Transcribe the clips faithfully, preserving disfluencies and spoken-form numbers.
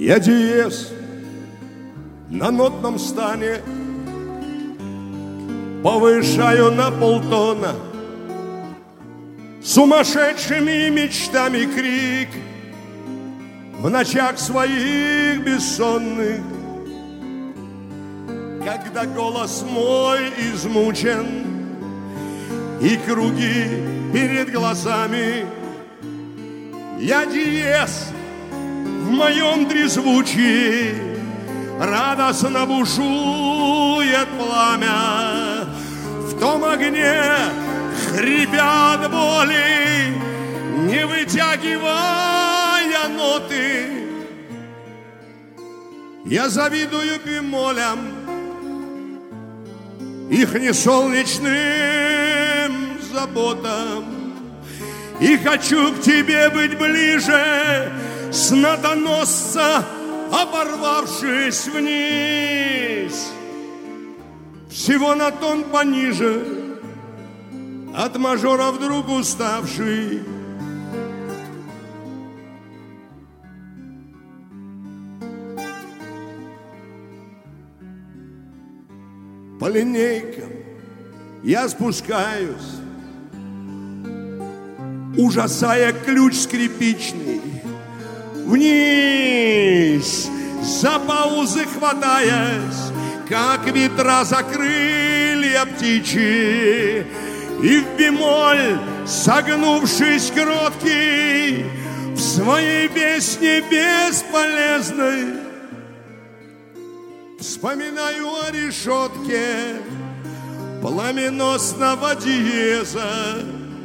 Я диез на нотном стане повышаю на полтона, сумасшедшими мечтами крик в ночах своих бессонных. Когда голос мой измучен и круги перед глазами, я диез в моем трезвучии, радостно бушует пламя. В том огне хрипят боли, не вытягивая ноты. Я завидую бемолям, их несолнечным заботам, и хочу к тебе быть ближе, снотоносца оборвавшись вниз, всего на тон пониже, от мажора вдруг уставший. По линейкам я спускаюсь, ужасая ключ скрипичный, вниз, за паузы хватаясь, как ветра за крылья птичьи, и в бемоль, согнувшись кроткий, в своей песне бесполезной вспоминаю о решетке пламеносного диеза.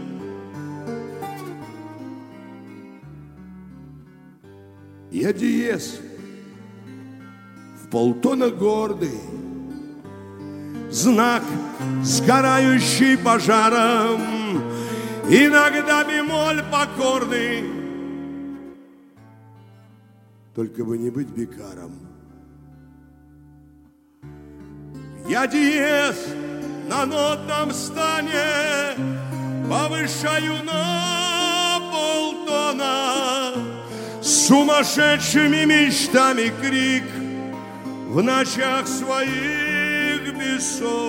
Я диез в полтона гордый, знак, сгорающий пожаром, иногда бемоль покорный, только бы не быть бикаром. Я диез на нотном стане повышаю на полтона, сумасшедшими мечтами крик в ночах своих бессонных.